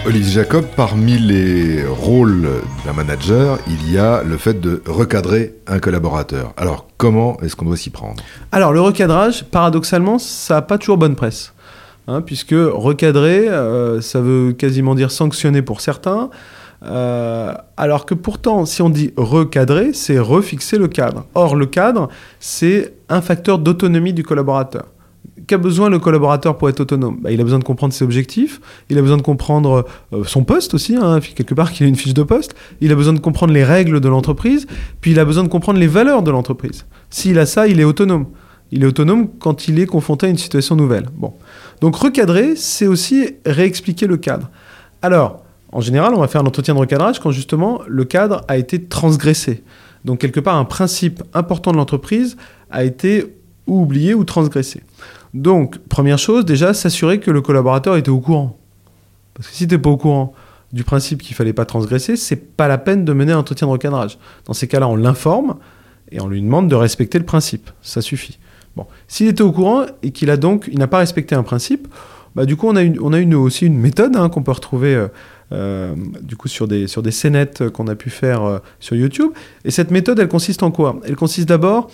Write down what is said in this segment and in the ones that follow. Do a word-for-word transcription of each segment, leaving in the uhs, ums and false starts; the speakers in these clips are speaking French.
Olivier Jacob, parmi les rôles d'un manager, il y a le fait de recadrer un collaborateur. Alors, comment est-ce qu'on doit s'y prendre ? Alors, le recadrage, paradoxalement, ça n'a pas toujours bonne presse. Hein, puisque recadrer, euh, ça veut quasiment dire sanctionner pour certains. Euh, alors que pourtant, si on dit recadrer, c'est refixer le cadre. Or, le cadre, c'est un facteur d'autonomie du collaborateur. Qu'a besoin le collaborateur pour être autonome ? Bah, il a besoin de comprendre ses objectifs, il a besoin de comprendre euh, son poste aussi, hein, quelque part qu'il ait une fiche de poste, il a besoin de comprendre les règles de l'entreprise, puis il a besoin de comprendre les valeurs de l'entreprise. S'il a ça, il est autonome. Il est autonome quand il est confronté à une situation nouvelle. Bon. Donc recadrer, c'est aussi réexpliquer le cadre. Alors, en général, on va faire un entretien de recadrage quand justement le cadre a été transgressé. Donc quelque part, un principe important de l'entreprise a été ou oublié ou transgressé. Donc, première chose, déjà, s'assurer que le collaborateur était au courant. Parce que si tu n'es pas au courant du principe qu'il ne fallait pas transgresser, ce n'est pas la peine de mener un entretien de recadrage. Dans ces cas-là, on l'informe et on lui demande de respecter le principe. Ça suffit. Bon. S'il était au courant et qu'il a donc, il n'a pas respecté un principe, bah, du coup, on a, une, on a une, aussi une méthode hein, qu'on peut retrouver euh, euh, du coup, sur des, sur des scénettes qu'on a pu faire euh, sur YouTube. Et cette méthode, elle consiste en quoi ? Elle consiste d'abord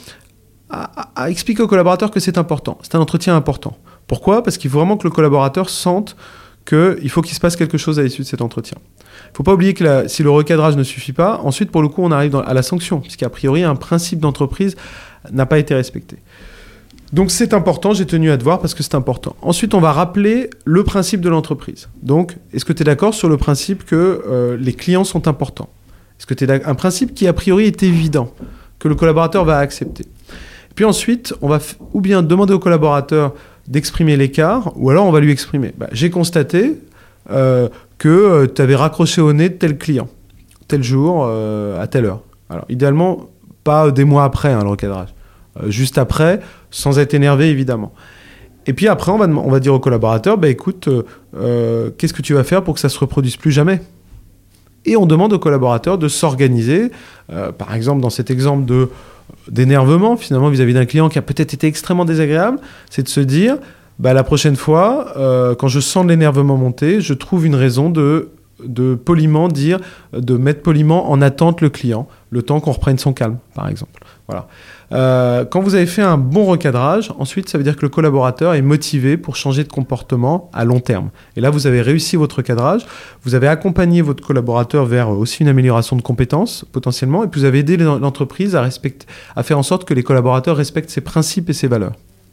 À, à expliquer au collaborateur que c'est important. C'est un entretien important. Pourquoi ? Parce qu'il faut vraiment que le collaborateur sente qu'il faut qu'il se passe quelque chose à l'issue de cet entretien. Il ne faut pas oublier que la, si le recadrage ne suffit pas, ensuite, pour le coup, on arrive dans, à la sanction, puisqu'a priori, un principe d'entreprise n'a pas été respecté. Donc, c'est important, j'ai tenu à te voir parce que c'est important. Ensuite, on va rappeler le principe de l'entreprise. Donc, est-ce que tu es d'accord sur le principe que euh, les clients sont importants ? Est-ce que tu es d'accord ? Un principe qui, a priori, est évident, que le collaborateur va accepter. Puis ensuite, on va f- ou bien demander au collaborateur d'exprimer l'écart, ou alors on va lui exprimer. Bah, j'ai constaté euh, que euh, tu avais raccroché au nez de tel client, tel jour, euh, à telle heure. Alors, idéalement, pas des mois après hein, le recadrage. Euh, juste après, sans être énervé, évidemment. Et puis après, on va, on va dire au collaborateur, bah, écoute, euh, euh, qu'est-ce que tu vas faire pour que ça ne se reproduise plus jamais ? Et on demande au collaborateur de s'organiser. Euh, par exemple, dans cet exemple de d'énervement finalement vis-à-vis d'un client qui a peut-être été extrêmement désagréable, c'est de se dire bah, la prochaine fois, euh, quand je sens de l'énervement monter, je trouve une raison de, de poliment dire, de mettre poliment en attente le client, le temps qu'on reprenne son calme, par exemple. Voilà. Euh, quand vous avez fait un bon recadrage, ensuite, ça veut dire que le collaborateur est motivé pour changer de comportement à long terme. Et là, vous avez réussi votre recadrage, vous avez accompagné votre collaborateur vers aussi une amélioration de compétences, potentiellement, et puis vous avez aidé l'entreprise à, respecter, à faire en sorte que les collaborateurs respectent ses principes et ses valeurs.